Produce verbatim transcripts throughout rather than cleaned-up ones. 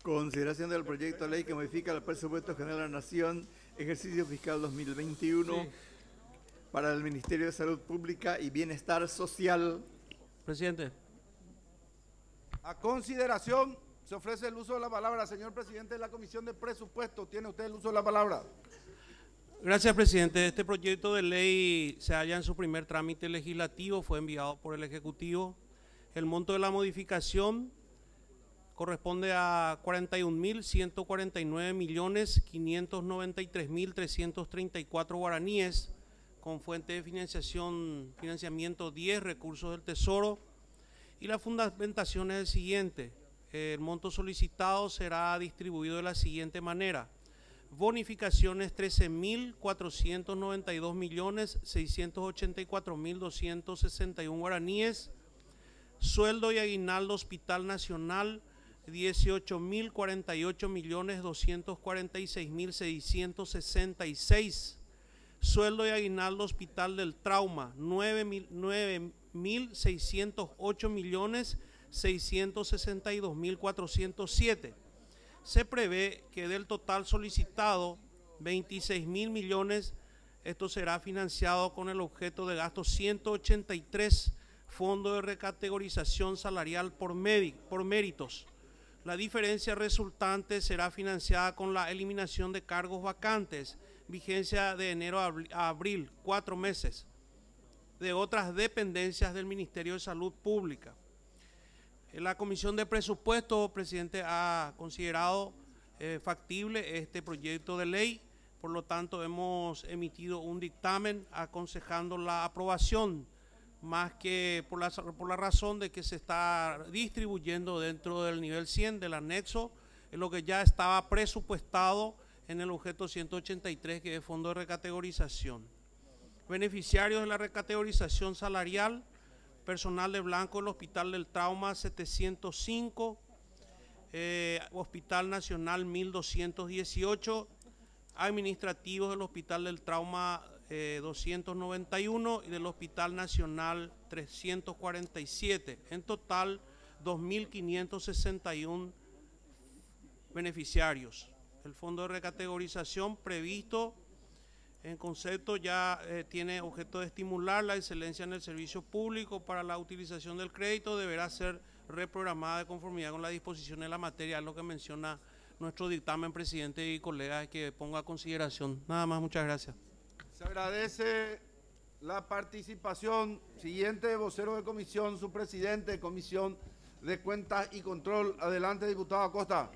Consideración del proyecto de ley que modifica el presupuesto general de la Nación, ejercicio fiscal dos mil veintiuno, sí, para el Ministerio de Salud Pública y Bienestar Social. Presidente. A consideración, se ofrece el uso de la palabra. Señor presidente de la Comisión de Presupuesto, tiene usted el uso de la palabra. Gracias, presidente. Este proyecto de ley se halla en su primer trámite legislativo, fue enviado por el Ejecutivo. El monto de la modificación corresponde a cuarenta y un mil ciento cuarenta y nueve millones quinientos noventa y tres mil trescientos treinta y cuatro guaraníes, con fuente de financiación, financiamiento diez, recursos del Tesoro, y la fundamentación es el siguiente. El monto solicitado será distribuido de la siguiente manera: bonificaciones trece mil cuatrocientos noventa y dos millones seiscientos ochenta y cuatro mil doscientos sesenta y uno guaraníes, sueldo y aguinaldo Hospital Nacional dieciocho mil cuarenta y ocho millones doscientos cuarenta y seis mil seiscientos sesenta y seis, sueldo y aguinaldo Hospital del Trauma nueve mil seiscientos ocho millones seiscientos sesenta y dos mil cuatrocientos siete. Se prevé que del total solicitado, veintiséis mil millones, esto será financiado con el objeto de gasto ciento ochenta y tres, Fondo de Recategorización Salarial por, por Méritos. La diferencia resultante será financiada con la eliminación de cargos vacantes, vigencia de enero a abril, cuatro meses, de otras dependencias del Ministerio de Salud Pública. La Comisión de Presupuesto, presidente, ha considerado eh, factible este proyecto de ley, por lo tanto hemos emitido un dictamen aconsejando la aprobación, más que por la, por la razón de que se está distribuyendo dentro del nivel cien del anexo, en lo que ya estaba presupuestado en el objeto ciento ochenta y tres, que es Fondo de Recategorización. Beneficiarios de la recategorización salarial: personal de blanco del Hospital del Trauma setecientos cinco, eh, Hospital Nacional mil doscientos dieciocho, administrativos del Hospital del Trauma eh, doscientos noventa y uno y del Hospital Nacional trescientos cuarenta y siete. En total, dos mil quinientos sesenta y uno beneficiarios. El fondo de recategorización previsto en concepto ya eh, tiene objeto de estimular la excelencia en el servicio público. Para la utilización del crédito deberá ser reprogramada de conformidad con la disposición de la materia, es lo que menciona nuestro dictamen, presidente y colegas, que ponga a consideración. Nada más, muchas gracias. Se agradece la participación. Siguiente vocero de comisión, su presidente de Comisión de Cuentas y Control. Adelante, diputado Acosta.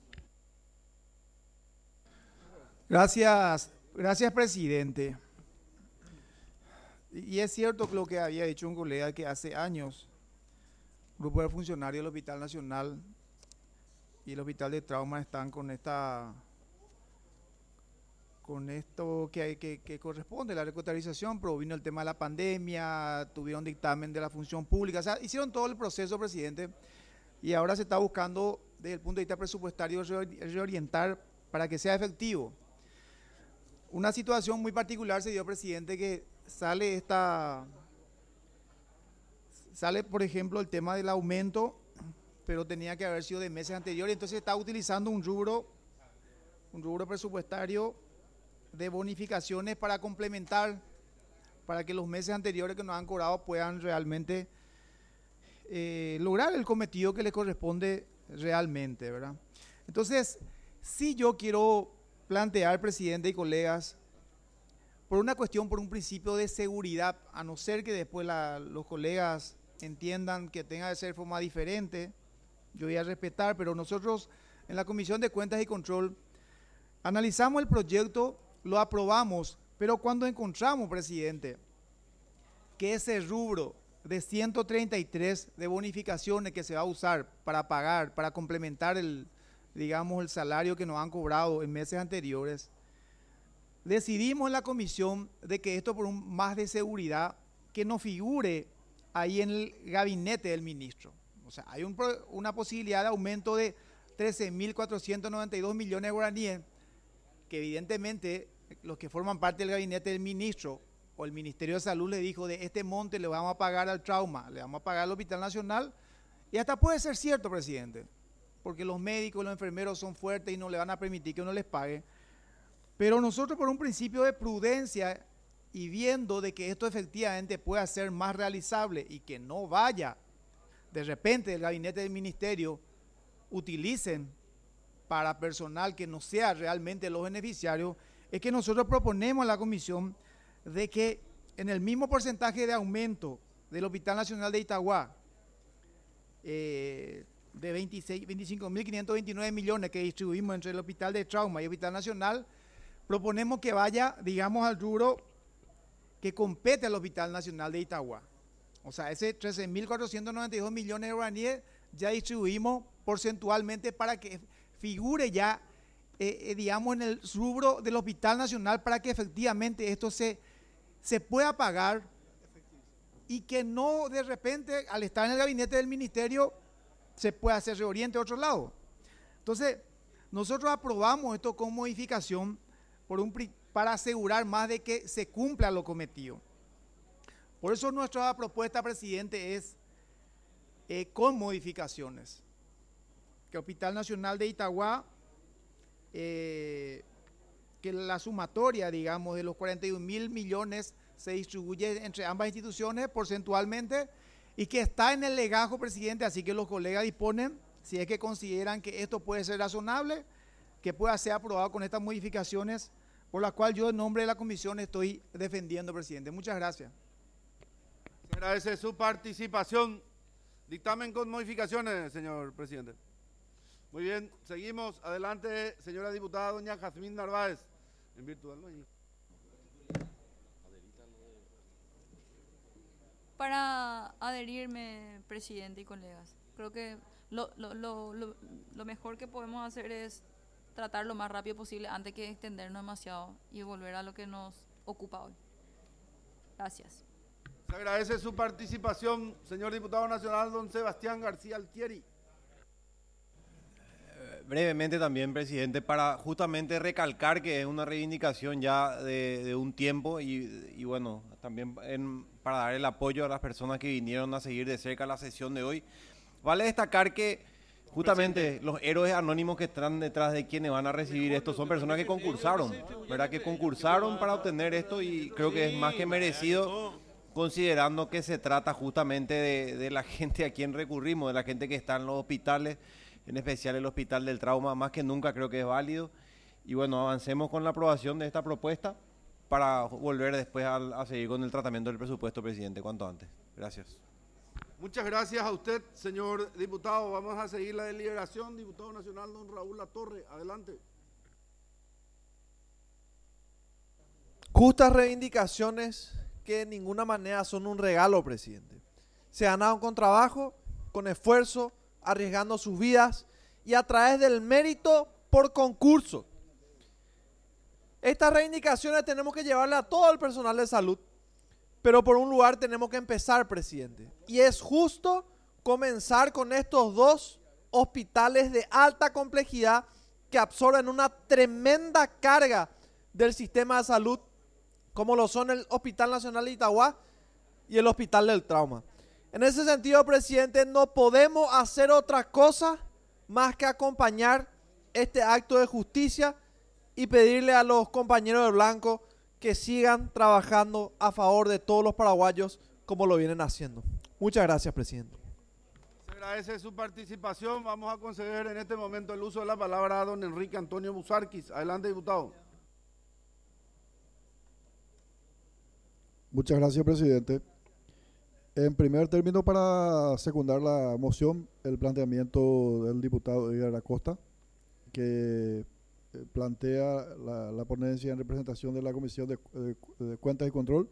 Gracias, gracias, presidente. Y es cierto lo que había dicho un colega, que hace años un grupo de funcionarios del Hospital Nacional y el Hospital de Trauma están con esta con esto que, que, que corresponde, la recategorización, pero vino el tema de la pandemia, tuvieron dictamen de la función pública, o sea, hicieron todo el proceso, presidente, y ahora se está buscando desde el punto de vista presupuestario reorientar para que sea efectivo. Una situación muy particular se dio, presidente, que sale esta, sale por ejemplo el tema del aumento, pero tenía que haber sido de meses anteriores, entonces está utilizando un rubro, un rubro presupuestario de bonificaciones para complementar, para que los meses anteriores que nos han cobrado puedan realmente eh, lograr el cometido que les corresponde realmente, ¿verdad? Entonces, si yo quiero plantear, presidente y colegas, por una cuestión, por un principio de seguridad, a no ser que después la, los colegas entiendan que tenga que ser de forma diferente, yo voy a respetar, pero nosotros en la Comisión de Cuentas y Control analizamos el proyecto, lo aprobamos, pero cuando encontramos, presidente, que ese rubro de ciento treinta y tres de bonificaciones que se va a usar para pagar, para complementar el, digamos, el salario que nos han cobrado en meses anteriores, decidimos en la comisión de que esto, por un más de seguridad, que no figure ahí en el gabinete del ministro. O sea, hay un, una posibilidad de aumento de trece mil cuatrocientos noventa y dos millones de guaraníes, que evidentemente los que forman parte del gabinete del ministro o el Ministerio de Salud le dijo: de este monte le vamos a pagar al Trauma, le vamos a pagar al Hospital Nacional, y hasta puede ser cierto, presidente, porque los médicos y los enfermeros son fuertes y no le van a permitir que uno les pague. Pero nosotros, por un principio de prudencia y viendo de que esto efectivamente pueda ser más realizable y que no vaya de repente el gabinete del ministerio utilicen para personal que no sea realmente los beneficiarios, es que nosotros proponemos a la comisión de que en el mismo porcentaje de aumento del Hospital Nacional de Itagua, eh, de veinticinco mil quinientos veintinueve millones que distribuimos entre el Hospital de Trauma y el Hospital Nacional, proponemos que vaya, digamos, al rubro que compete al Hospital Nacional de Itagua. O sea, ese trece mil cuatrocientos noventa y dos millones de guaraníes ya distribuimos porcentualmente para que figure ya, eh, eh, digamos, en el rubro del Hospital Nacional para que efectivamente esto se, se pueda pagar y que no de repente al estar en el gabinete del ministerio se pueda hacer reoriente a otro lado. Entonces, nosotros aprobamos esto con modificación por un, para asegurar más de que se cumpla lo cometido. Por eso nuestra propuesta, presidente, es eh, con modificaciones. Que el Hospital Nacional de Itagua, eh, que la sumatoria, digamos, de los cuarenta y un mil millones se distribuye entre ambas instituciones porcentualmente y que está en el legajo, presidente, así que los colegas disponen, si es que consideran que esto puede ser razonable, que pueda ser aprobado con estas modificaciones, por las cuales yo en nombre de la comisión estoy defendiendo, presidente. Muchas gracias. Se agradece su participación. Dictamen con modificaciones, señor presidente. Muy bien, seguimos. Adelante, señora diputada doña Jazmín Narváez. En virtud del allí. Para adherirme, presidente y colegas, creo que lo, lo, lo, lo, lo mejor que podemos hacer es tratar lo más rápido posible antes que extendernos demasiado y volver a lo que nos ocupa hoy. Gracias. Se agradece su participación, señor diputado nacional don Sebastián García Altieri. Brevemente también, presidente, para justamente recalcar que es una reivindicación ya de, de un tiempo y, y bueno, también en, para dar el apoyo a las personas que vinieron a seguir de cerca la sesión de hoy. Vale destacar que justamente presidente, los héroes anónimos que están detrás de quienes van a recibir esto son personas que concursaron, ¿verdad? Que concursaron para obtener esto y creo que es más que merecido, considerando que se trata justamente de, de la gente a quien recurrimos, de la gente que está en los hospitales, en especial el Hospital del Trauma, más que nunca creo que es válido. Y bueno, avancemos con la aprobación de esta propuesta para volver después a, a seguir con el tratamiento del presupuesto, presidente, cuanto antes. Gracias. Muchas gracias a usted, señor diputado. Vamos a seguir la deliberación. Diputado nacional don Raúl Latorre, adelante. Justas reivindicaciones que de ninguna manera son un regalo, presidente. Se ganaron con trabajo, con esfuerzo, arriesgando sus vidas y a través del mérito por concurso. Estas reivindicaciones tenemos que llevarle a todo el personal de salud, pero por un lugar tenemos que empezar, presidente. Y es justo comenzar con estos dos hospitales de alta complejidad que absorben una tremenda carga del sistema de salud, como lo son el Hospital Nacional de Itagua y el Hospital del Trauma. En ese sentido, presidente, no podemos hacer otra cosa más que acompañar este acto de justicia y pedirle a los compañeros de blanco que sigan trabajando a favor de todos los paraguayos como lo vienen haciendo. Muchas gracias, presidente. Se agradece su participación. Vamos a conceder en este momento el uso de la palabra a don Enrique Antonio Busarquis. Adelante, diputado. Muchas gracias, presidente. En primer término, para secundar la moción, el planteamiento del diputado Edgar Acosta, que plantea la, la ponencia en representación de la Comisión de, de, de Cuentas y Control,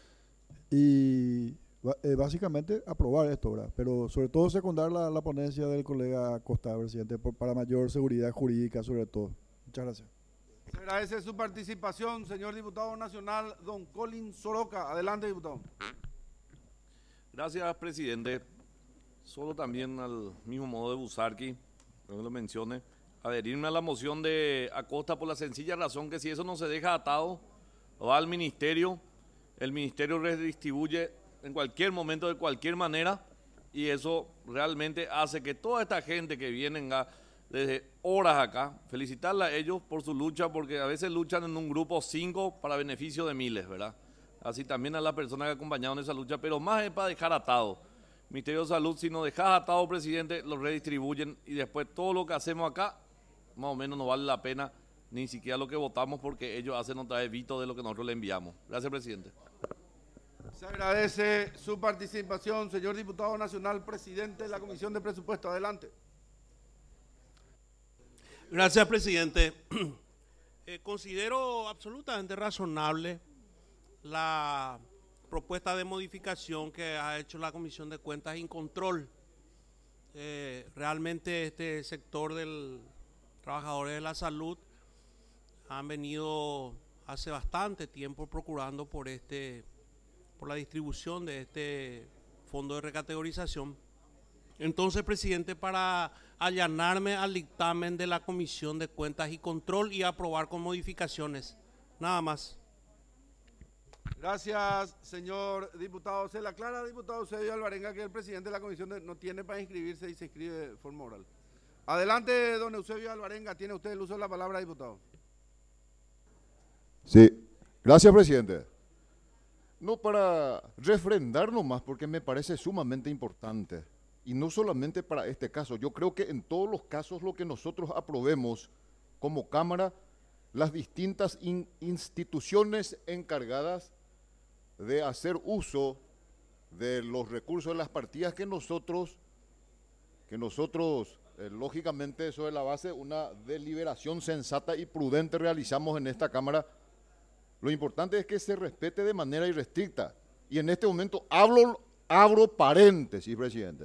y eh, básicamente aprobar esto, ¿verdad? Pero sobre todo secundar la, la ponencia del colega Acosta, presidente, por, para mayor seguridad jurídica sobre todo. Muchas gracias. Se agradece su participación, señor diputado nacional, don Colin Soroca. Adelante, diputado. Gracias, presidente. Solo también al mismo modo de Busarqui, que lo mencione, adherirme a la moción de Acosta por la sencilla razón que si eso no se deja atado, va al ministerio, el ministerio redistribuye en cualquier momento, de cualquier manera, y eso realmente hace que toda esta gente que vienen a, desde horas acá, felicitarla a ellos por su lucha, porque a veces luchan en un grupo cinco para beneficio de miles, ¿verdad? Así también a las personas que acompañaron esa lucha, pero más es para dejar atado. Ministerio de Salud, si nos dejas atado, presidente, lo redistribuyen y después todo lo que hacemos acá, más o menos no vale la pena ni siquiera lo que votamos, porque ellos hacen otra vez vito de lo que nosotros le enviamos. Gracias, presidente. Se agradece su participación, señor diputado nacional, presidente de la Comisión de Presupuesto. Adelante. Gracias, presidente. Eh, considero absolutamente razonable la propuesta de modificación que ha hecho la Comisión de Cuentas y Control. Eh, realmente este sector del trabajadores de la salud han venido hace bastante tiempo procurando por este por la distribución de este fondo de recategorización. Entonces, presidente, para allanarme al dictamen de la Comisión de Cuentas y Control y aprobar con modificaciones. Nada más. Gracias, señor diputado. Se le aclara, diputado Eusebio Alvarenga, que el presidente de la comisión de, no tiene para inscribirse y se inscribe de forma oral. Adelante, don Eusebio Alvarenga. Tiene usted el uso de la palabra, diputado. Sí, gracias, presidente. No, para refrendar nomás, porque me parece sumamente importante. Y no solamente para este caso. Yo creo que en todos los casos lo que nosotros aprobemos como Cámara, las distintas in- instituciones encargadas de hacer uso de los recursos de las partidas que nosotros, que nosotros eh, lógicamente eso es la base de una deliberación sensata y prudente realizamos en esta Cámara. Lo importante es que se respete de manera irrestricta. Y en este momento hablo, abro paréntesis, presidente,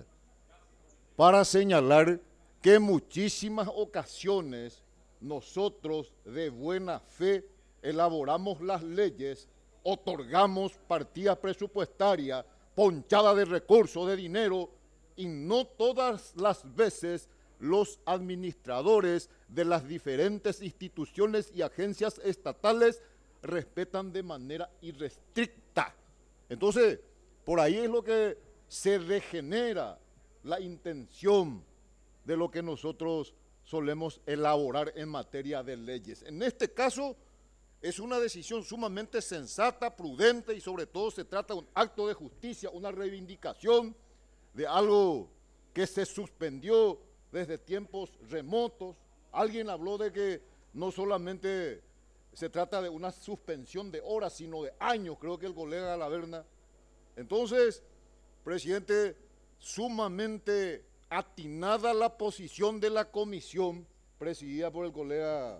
para señalar que en muchísimas ocasiones nosotros de buena fe elaboramos las leyes, otorgamos partidas presupuestarias, ponchada de recursos, de dinero, y no todas las veces los administradores de las diferentes instituciones y agencias estatales respetan de manera irrestricta. Entonces, por ahí es lo que se regenera la intención de lo que nosotros solemos elaborar en materia de leyes. En este caso, es una decisión sumamente sensata, prudente y sobre todo se trata de un acto de justicia, una reivindicación de algo que se suspendió desde tiempos remotos. Alguien habló de que no solamente se trata de una suspensión de horas, sino de años, creo que el colega Laverna. Entonces, presidente, sumamente atinada la posición de la comisión presidida por el colega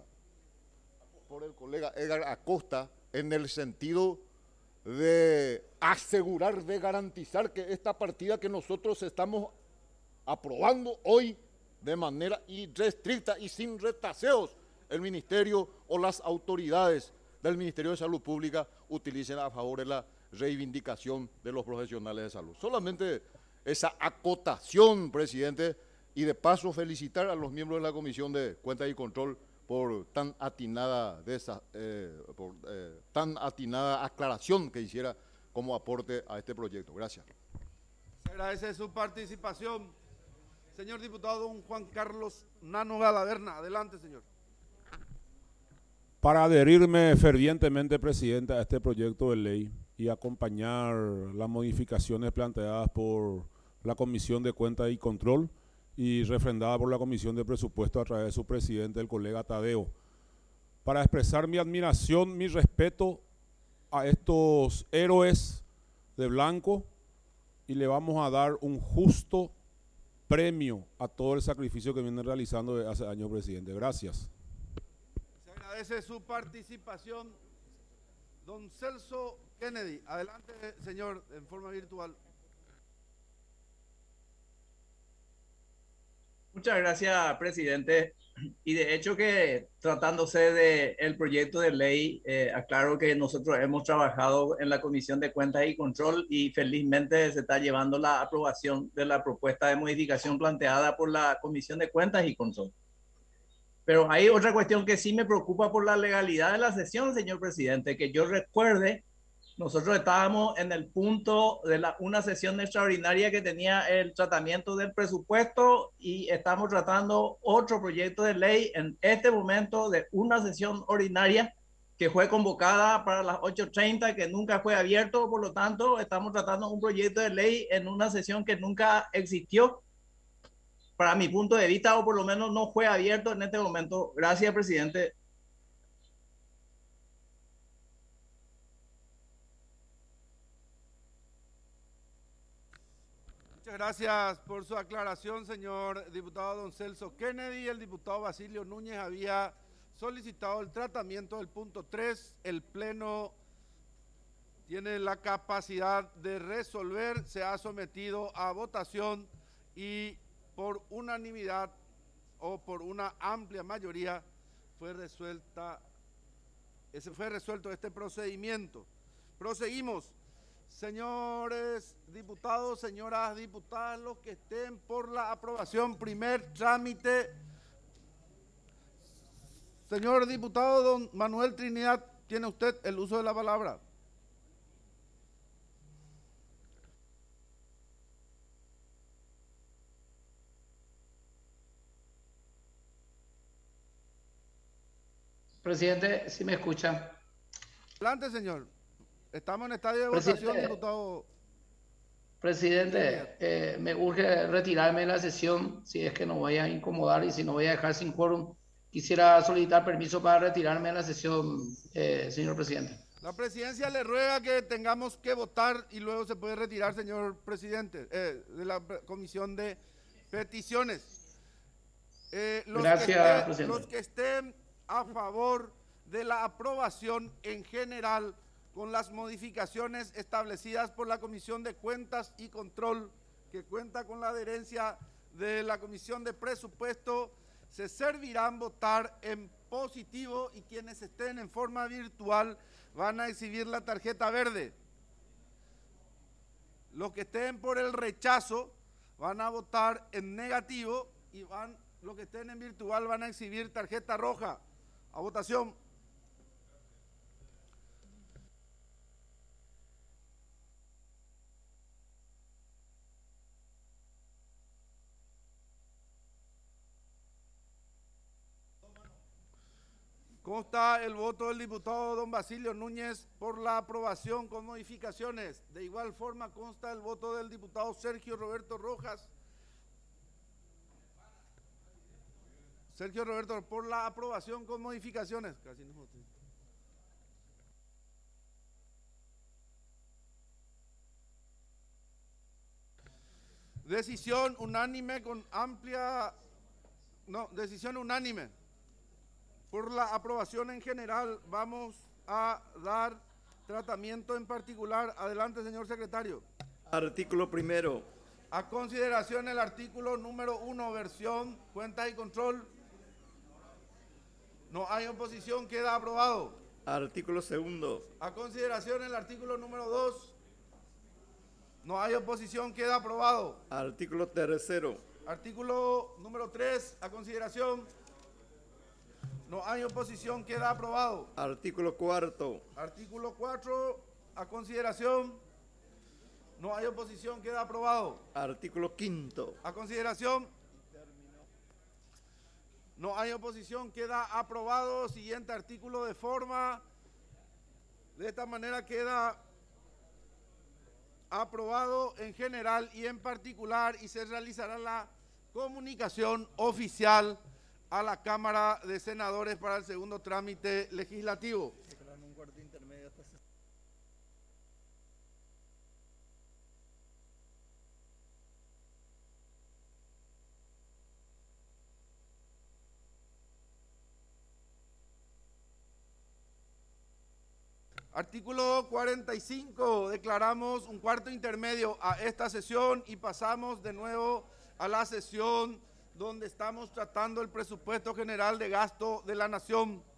por el colega Edgar Acosta en el sentido de asegurar, de garantizar que esta partida que nosotros estamos aprobando hoy de manera irrestricta y sin retaseos, el ministerio o las autoridades del Ministerio de Salud Pública utilicen a favor de la reivindicación de los profesionales de salud. Solamente esa acotación, presidente, y de paso felicitar a los miembros de la Comisión de Cuentas y Control por tan atinada, de esa, eh, por, eh, tan atinada aclaración que hiciera como aporte a este proyecto. Gracias. Se agradece su participación. Señor diputado don Juan Carlos Nano Galaverna. Adelante, señor. Para adherirme fervientemente, presidente, a este proyecto de ley y acompañar las modificaciones planteadas por la Comisión de Cuentas y Control y refrendada por la Comisión de Presupuesto a través de su presidente, el colega Tadeo, para expresar mi admiración, mi respeto a estos héroes de blanco y le vamos a dar un justo premio a todo el sacrificio que vienen realizando desde hace años, presidente. Gracias. Se agradece su participación. Don Celso Kennedy, adelante, señor, en forma virtual. Muchas gracias, presidente. Y de hecho que tratándose del proyecto de ley, eh, aclaro que nosotros hemos trabajado en la Comisión de Cuentas y Control y felizmente se está llevando la aprobación de la propuesta de modificación planteada por la Comisión de Cuentas y Control. Pero hay otra cuestión que sí me preocupa por la legalidad de la sesión, señor presidente, que yo recuerde nosotros estábamos en el punto de la, una sesión extraordinaria que tenía el tratamiento del presupuesto y estamos tratando otro proyecto de ley en este momento de una sesión ordinaria que fue convocada para las ocho treinta, que nunca fue abierto, por lo tanto estamos tratando un proyecto de ley en una sesión que nunca existió, para mi punto de vista, o por lo menos no fue abierto en este momento. Gracias, presidente. Muchas gracias por su aclaración, señor diputado don Celso Kennedy. El diputado Basilio Núñez había solicitado el tratamiento del punto tres. El Pleno tiene la capacidad de resolver. Se ha sometido a votación y por unanimidad o por una amplia mayoría fue resuelta, ese fue resuelto este procedimiento. Proseguimos. Señores diputados, señoras diputadas, los que estén por la aprobación, primer trámite. Señor diputado don Manuel Trinidad, tiene usted el uso de la palabra. Presidente, si me escucha. Adelante, señor. Estamos en estadio de votación, Presidente, diputado. Presidente, eh, me urge retirarme de la sesión, si es que no voy a incomodar y si no voy a dejar sin quórum. Quisiera solicitar permiso para retirarme de la sesión, eh, señor presidente. La presidencia le ruega que tengamos que votar y luego se puede retirar, señor presidente, eh, de la comisión de peticiones. Eh, los Gracias, que estén, presidente. Los que estén a favor de la aprobación en general con las modificaciones establecidas por la Comisión de Cuentas y Control, que cuenta con la adherencia de la Comisión de Presupuesto, se servirán votar en positivo y quienes estén en forma virtual van a exhibir la tarjeta verde. Los que estén por el rechazo van a votar en negativo y van, los que estén en virtual van a exhibir tarjeta roja. A votación. Consta el voto del diputado don Basilio Núñez por la aprobación con modificaciones. De igual forma consta el voto del diputado Sergio Roberto Rojas. Sergio Roberto, por la aprobación con modificaciones. Casi no voté. Decisión unánime con amplia... No, decisión unánime. Por la aprobación en general, vamos a dar tratamiento en particular. Adelante, señor secretario. Artículo primero. A consideración el artículo número uno, versión cuentas y control. No hay oposición, queda aprobado. Artículo segundo. A consideración el artículo número dos. No hay oposición, queda aprobado. Artículo tercero. Artículo número tres, a consideración. No hay oposición, queda aprobado. Artículo cuarto. Artículo cuatro, a consideración. No hay oposición, queda aprobado. Artículo quinto. A consideración. No hay oposición, queda aprobado. Siguiente artículo de forma. De esta manera queda aprobado en general y en particular y se realizará la comunicación oficial a la Cámara de Senadores para el segundo trámite legislativo. Artículo cuarenta y cinco, declaramos un cuarto intermedio a esta sesión y pasamos de nuevo a la sesión donde estamos tratando el presupuesto general de gasto de la Nación.